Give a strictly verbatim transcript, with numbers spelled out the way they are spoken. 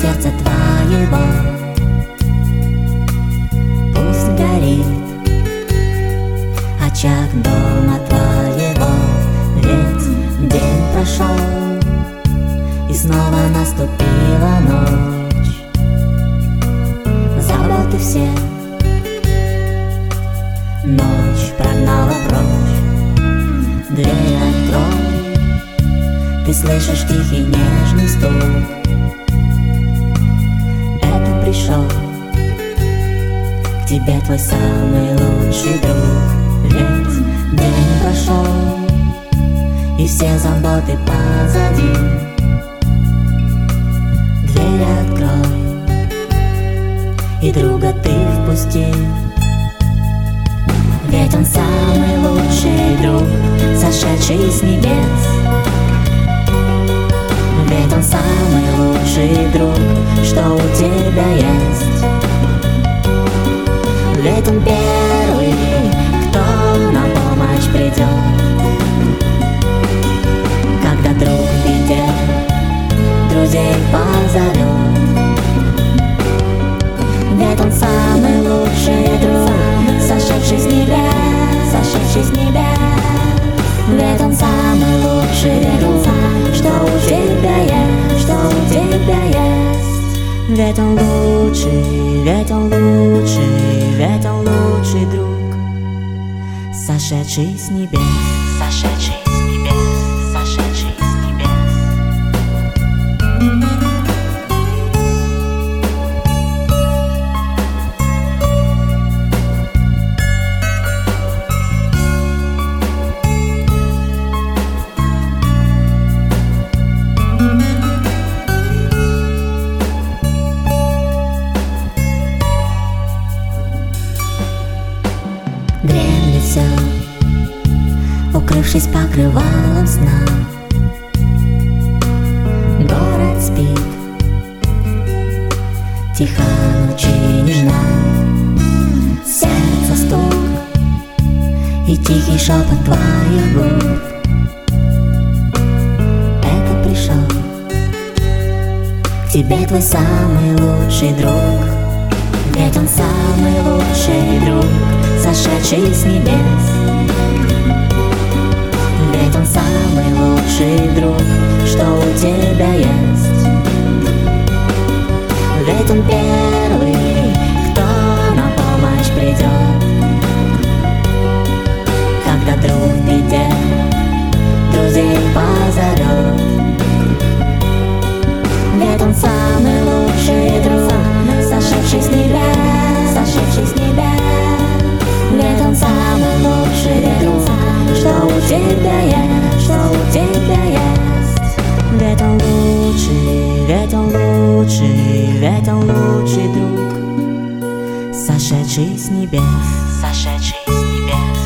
сердца твоего пусть горит очаг дома твоего. Ведь день прошел, и снова наступила ночь. Заботы все ночь прогнала прочь. Дверь открой, ты слышишь тихий нежный стук. Это пришел к тебе твой самый лучший друг. Ведь день прошел, и все заботы позади. Дверь открой, и друга ты впусти. Ведь он самый лучший друг, сошедший с небес. Ведь он самый лучший друг, что у тебя есть. Ведь он первый, кто на помощь придет, когда друг в беде друзей позовет. Ведь он самый лучший друг, сошедший с небес, сошедший с небес. Ведь он самый лучший друг, что у тебя есть, что у тебя есть. Ведь он лучший, ведь он лучший, ведь он лучший друг, сошедший с небес, сошедший с небес, сошедший с небес. Дремлет все, укрывшись покрывалом сна. Город спит, тиха ночи нежна. Сердце стук и тихий шепот твоих губ. Это пришел к тебе твой самый лучший друг. Ведь он самый лучший друг, сошедший с небес. Ведь он самый лучший друг, что у тебя есть. Ведь он первый, кто на помощь придет, когда друг в беде друзей позовет. Ведь он самый лучший друг, сошедший с небес, сошедший с небес. Ведь он самый лучший друг, что у тебя есть, что у тебя есть. Ведь он лучший, ведь он лучший, ведь он лучший друг, сошедший с небес, сошедший с небес.